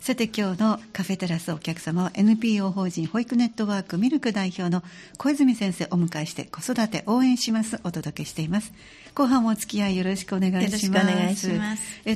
さて今日のカフェテラスお客様は NPO 法人保育ネットワークミルク代表の小泉先生をお迎えして子育て応援しますお届けしています。後半もお付き合いよろしくお願いします。 よろしくお願いします。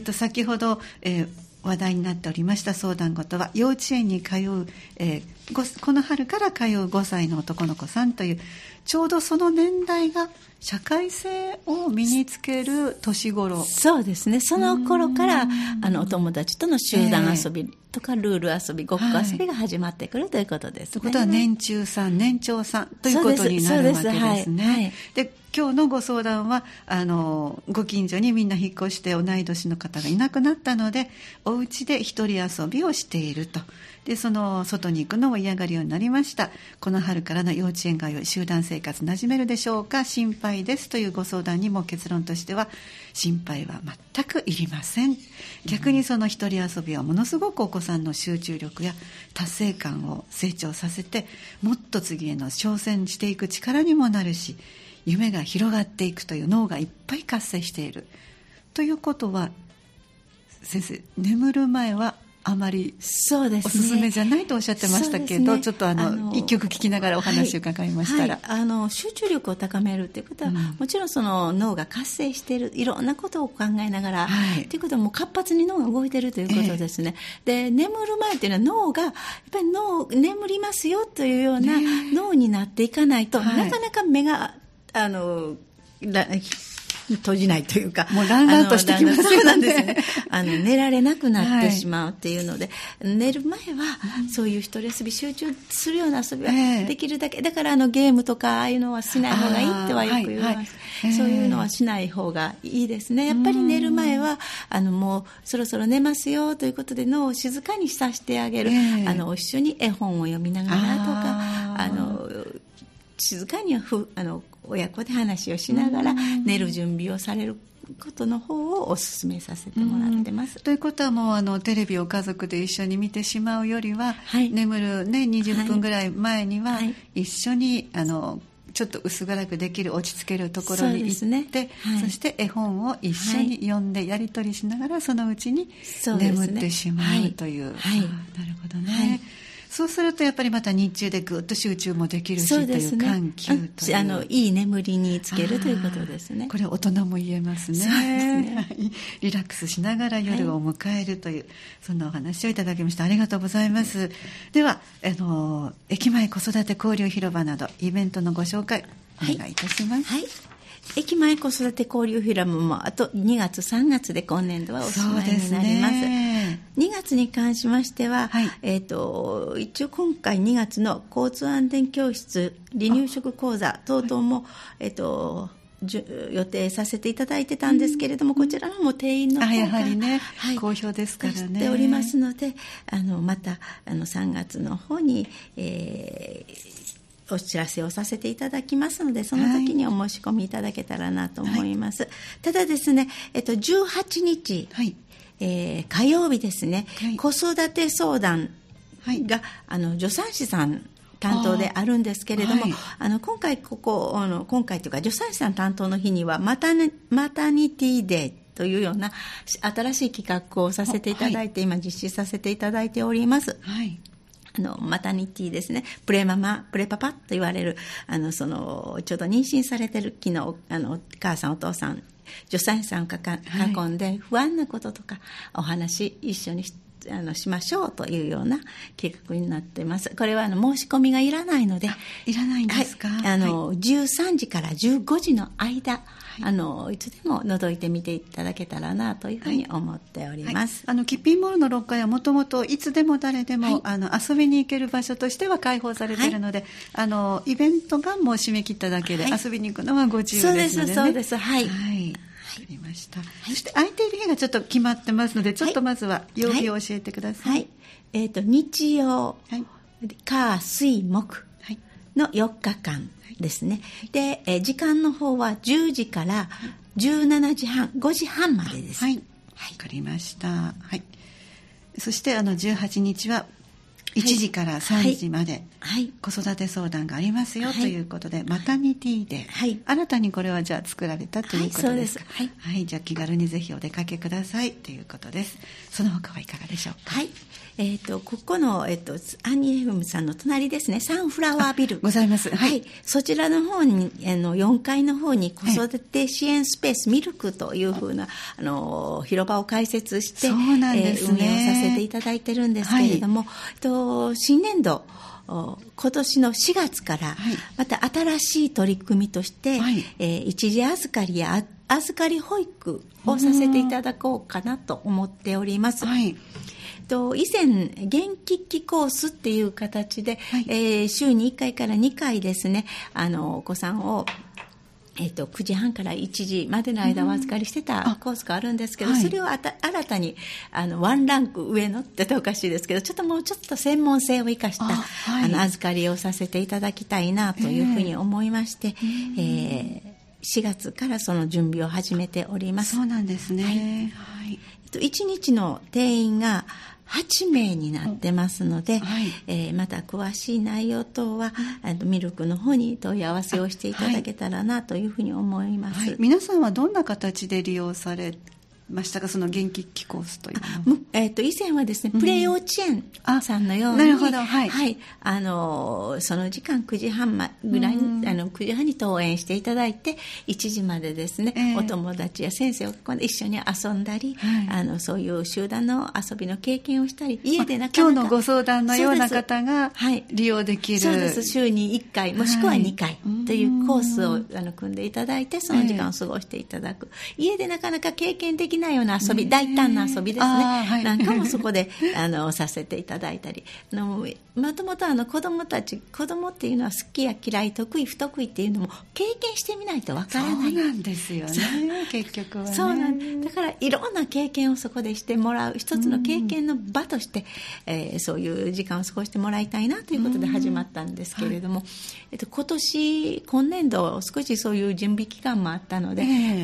先ほど、話題になっておりました相談事は幼稚園に通う、この春から通う5歳の男の子さんというちょうどその年代が社会性を身につける年頃。 そうですね。その頃からお友達との集団遊びとか、ルール遊び、ごっこ遊びが始まってくるということですね。 ということは年中さん年長さんということになるわけですね。で今日のご相談はご近所にみんな引っ越して同い年の方がいなくなったのでお家で一人遊びをしていると。でその外に行くのを嫌がるようになりました。この春からの幼稚園通い集団生活馴染めるでしょうか、心配ですというご相談にも結論としては心配は全くいりません。逆にその一人遊びはものすごくお子さんの集中力や達成感を成長させてもっと次への挑戦していく力にもなるし夢が広がっていくという脳がいっぱい活性しているということは先生眠る前はあまりおすすめじゃないとおっしゃってましたけど、ちょっと一曲聴きながらお話を伺いましたら、 集中力を高めるということは、もちろんその脳が活性しているいろんなことを考えながら、ということはもう活発に脳が動いているということですね。で眠る前というのは脳がやっぱり眠りますよというような脳になっていかないと、なかなか目が閉じないというか、 もうランランとしてきますよね。 そうなんですね。寝られなくなってしまうっていうので、寝る前はそういう一人遊び集中するような遊びはできるだけ、だからゲームとかああいうのはしない方がいいってはよく言います。そういうのはしない方がいいですね。やっぱり寝る前はもうそろそろ寝ますよということで脳を静かにさせてあげる、一緒に絵本を読みながらとか静かに親子で話をしながら寝る準備をされることの方をお勧めさせてもらってます。 ということはもうテレビを家族で一緒に見てしまうよりは、眠る、20分ぐらい前には一緒にちょっと薄暗くできる落ち着けるところに行って、そして絵本を一緒に読んでやり取りしながらそのうちに眠ってしまうという。なるほどね。そうするとやっぱりまた日中でぐっと集中もできるしという緩急といういい眠りにつけるということですね。 これ大人も言えますね。そうですね。リラックスしながら夜を迎えるという、そんなお話をいただきました。ありがとうございます。では駅前子育て交流広場などイベントのご紹介お願いいたします。 駅前子育て交流広場もあと2月3月で今年度はおしまいになります。2月に関しましては、一応今回2月の交通安全教室離乳食講座等々も予定させていただいてたんですけれども、こちらのも定員の方がやはりね、好評ですからねしておりますので、また3月の方に、お知らせをさせていただきますので、その時にお申し込みいただけたらなと思います。ただですね、18日、火曜日ですね、子育て相談が、助産師さん担当であるんですけれども、今回というか助産師さん担当の日にはマタニティデーというような新しい企画をさせていただいて、今実施させていただいております。マタニティですね、プレパパと言われるちょうど妊娠されてる昨日お母さんお父さん助産師さんを囲んで、不安なこととかお話一緒にしましょうというような計画になっています。これは申し込みがいらないので。 いらないんですか。 13時から15時の間、いつでも覗いてみていただけたらなというふうに思っております。 キッピンモールの6階はもともといつでも誰でも、遊びに行ける場所としては開放されているので、イベントがもう締め切っただけで、遊びに行くのはご自由ですのでね。 そうです。 わかりました。そして空いている日がちょっと決まってますので、ちょっとまずは曜日を教えてください。 日曜、火水木の4日間ですね。で、時間の方は10時から17時半、5時半までです。わかりました。そして18日は 1時から3時まで子育て相談がありますよということで、マタニティで、新たにこれはじゃあ作られたということですか。じゃあ気軽にぜひお出かけくださいということです。その他はいかがでしょうか。 ここの、アニエフムさんの隣ですね、サンフラワービルございます。 そちらの方に4階の方に子育て支援スペースミルクというふうな広場を開設して、運営をさせていただいてるんですけれども、新年度今年の4月からまた新しい取り組みとして、一時預かりや預かり保育をさせていただこうかなと思っております。以前元気期コースっていう形で、週に1回から2回ですね、お子さんを9時半から1時までの間お預かりしてたコースがあるんですけど、それを新たにワンランク上のって言ったらおかしいですけど、もうちょっと専門性を生かした預かりをさせていただきたいなというふうに思いまして、4月からその準備を始めております。 そうなんですね。 1日の定員が8名になってますので、また詳しい内容等はミルクの方に問い合わせをしていただけたらなというふうに思います。 皆さんはどんな形で利用されましたか、その元気期コースというのは。 以前はですね、プレ幼稚園さんのように、その時間9時半ぐらいに9時半に登園していただいて、1時までですね、お友達や先生を一緒に遊んだり、そういう集団の遊びの経験をしたり、家でなかなか今日のご相談のような方が利用できる。 そうです。週に1回もしくは2回というコースを組んでいただいて、その時間を過ごしていただく。家でなかなか経験できないような遊び、大胆な遊びですね、なんかもそこでさせていただいたり、もともと子供っていうのは好きや嫌い、得意不得意っていうのも経験してみないとわからない。 そうなんですよね、結局はね。 そうなんだからいろんな経験をそこでしてもらう一つの経験の場として、そういう時間を過ごしてもらいたいなということで始まったんですけれども、今年度少しそういう準備期間もあったので、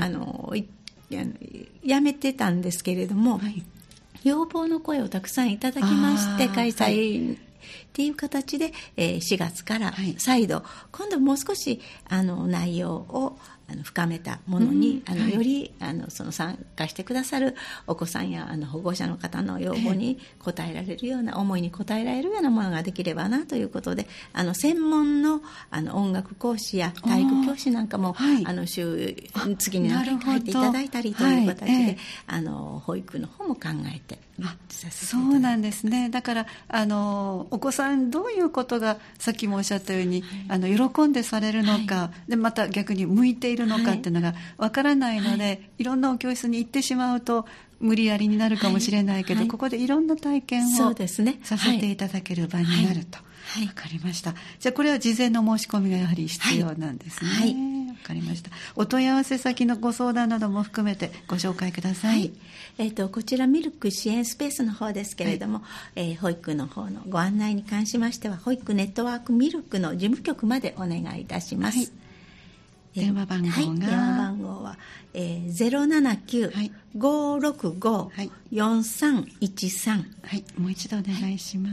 やめてたんですけれども、要望の声をたくさんいただきまして、開催っていう形で、4月から再度、今度もう少し内容を深めたものに、よりその参加してくださるお子さんや保護者の方の要望に応えられるような、思いに応えられるようなものができればなということで、専門の音楽講師や体育教師なんかも次に何回か入っていただいたりという形で、保育の方も考えてそうなんですね。だからお子さんどういうことがさっきもおっしゃったように喜んでされるのか、でまた逆に向いているのかっていうのがわからないので、いろんなお教室に行ってしまうと無理やりになるかもしれないけど、ここでいろんな体験をさせていただける場になると。わかりました。じゃあこれは事前の申し込みがやはり必要なんですね。わかりました。お問い合わせ先のご相談なども含めてご紹介ください。 こちらミルク支援スペースの方ですけれども、保育の方のご案内に関しましては、保育ネットワークミルクの事務局までお願いいたします。 電話番号が、 電話番号は、079-565-4313、 もう一度お願いします。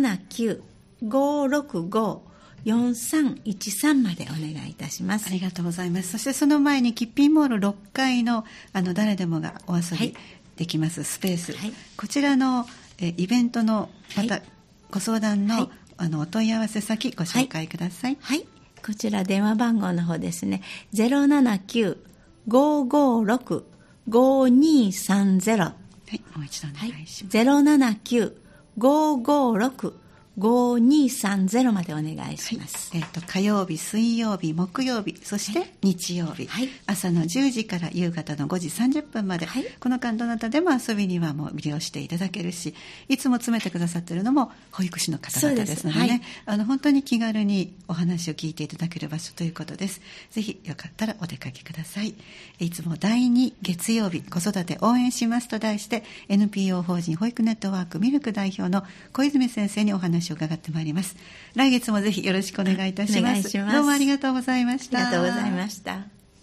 079-565-4313までお願いいたします。 ありがとうございます。そしてその前にキッピンモール6階の誰でもがお遊びできますスペース、こちらのイベントのまたご相談の、お問い合わせ先ご紹介ください。 こちら電話番号の方ですね、079-556-5230、 もう一度お願いします。 079-556-5230までお願いします。 火曜日、水曜日、木曜日、そして日曜日、朝の10時から夕方の5時30分まで、この間どなたでも遊びにはもう利用していただけるし、いつも詰めてくださっているのも保育士の方々ですのでね、本当に気軽にお話を聞いていただける場所ということです。ぜひよかったらお出かけください。いつも第2月曜日子育て応援しますと題して、 NPO 法人保育ネットワークミルク代表の小泉先生にお話を伺ってまいります。来月もぜひよろしくお願いいたします。 お願いします。 どうもありがとうございました。 ありがとうございました。